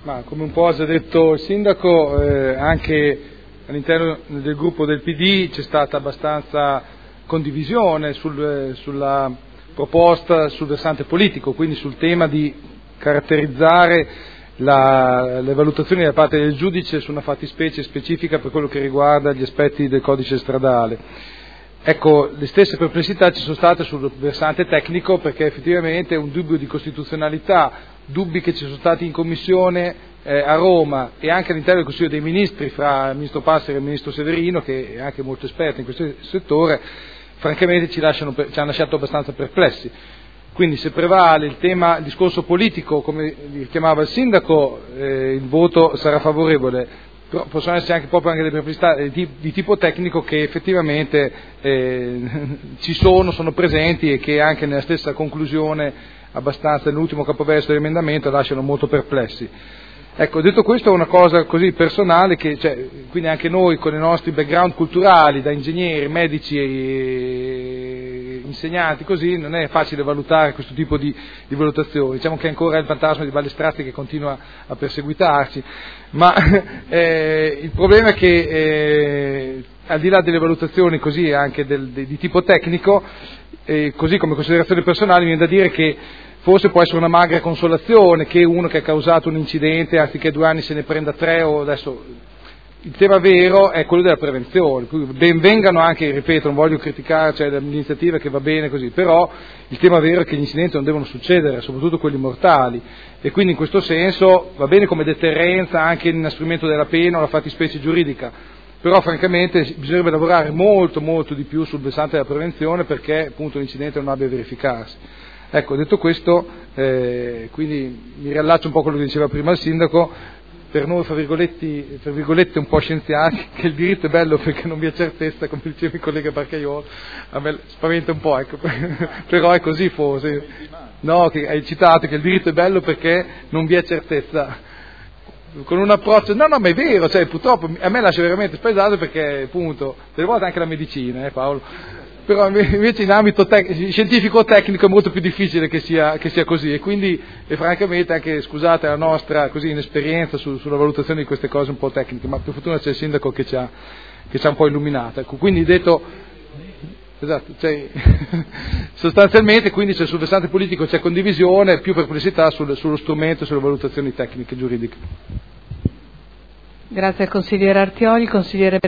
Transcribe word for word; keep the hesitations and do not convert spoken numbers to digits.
Ma come un po' ha già detto il Sindaco, eh, anche all'interno del gruppo del P D c'è stata abbastanza condivisione sul, sulla proposta sul versante politico, quindi sul tema di caratterizzare la, le valutazioni da parte del giudice su una fattispecie specifica per quello che riguarda gli aspetti del codice stradale. Ecco, le stesse perplessità ci sono state sul versante tecnico, perché effettivamente un dubbio di costituzionalità, dubbi che ci sono stati in commissione eh, a Roma e anche all'interno del Consiglio dei Ministri fra il Ministro Passeri e il Ministro Severino, che è anche molto esperto in questo settore, francamente ci, lasciano, ci hanno lasciato abbastanza perplessi. Quindi se prevale il tema, il discorso politico, come richiamava il Sindaco, eh, il voto sarà favorevole. Però possono essere anche proprio anche delle perplessità di, di tipo tecnico che effettivamente eh, ci sono, sono presenti e che anche nella stessa conclusione, abbastanza nell'ultimo capoverso dell'emendamento, lasciano molto perplessi. Ecco, detto questo, è una cosa così personale che, cioè, quindi anche noi con i nostri background culturali, da ingegneri, medici e insegnanti, così, non è facile valutare questo tipo di, di valutazioni. Diciamo che ancora è il fantasma di Ballestrazzi che continua a perseguitarci, ma eh, il problema è che eh, al di là delle valutazioni così anche del, di, di tipo tecnico, eh, così come considerazioni personali, viene da dire che forse può essere una magra consolazione che uno che ha causato un incidente anziché due anni se ne prenda tre, o adesso il tema vero è quello della prevenzione. Ben vengano anche, ripeto, non voglio criticare, cioè, l'iniziativa che va bene così, però il tema vero è che gli incidenti non devono succedere, soprattutto quelli mortali, e quindi in questo senso va bene come deterrenza anche l'inasprimento della pena o la fattispecie giuridica, però francamente bisognerebbe lavorare molto molto di più sul versante della prevenzione perché appunto l'incidente non abbia a verificarsi. Ecco, detto questo, eh, quindi mi riallaccio un po' a quello che diceva prima il Sindaco, per noi, fra virgolette, fra virgolette un po' scienziati, che il diritto è bello perché non vi è certezza, come diceva il collega Barcaiolo, a me spaventa un po', ecco, però è così forse, no, che hai citato che il diritto è bello perché non vi è certezza, con un approccio, no no ma è vero, cioè purtroppo a me lascia veramente spaesato perché appunto, delle volte anche la medicina, eh Paolo, però invece in ambito tec- scientifico-tecnico è molto più difficile che sia, che sia così, e quindi e francamente anche, scusate la nostra così inesperienza su, sulla valutazione di queste cose un po' tecniche, ma per fortuna c'è il Sindaco che ci ha, che ci ha un po' illuminato, ecco, quindi detto, esatto, cioè, sostanzialmente quindi se sul versante politico c'è condivisione, più perplessità sul, sullo strumento e sulle valutazioni tecniche e giuridiche. Grazie al consigliere Artioli. Consigliere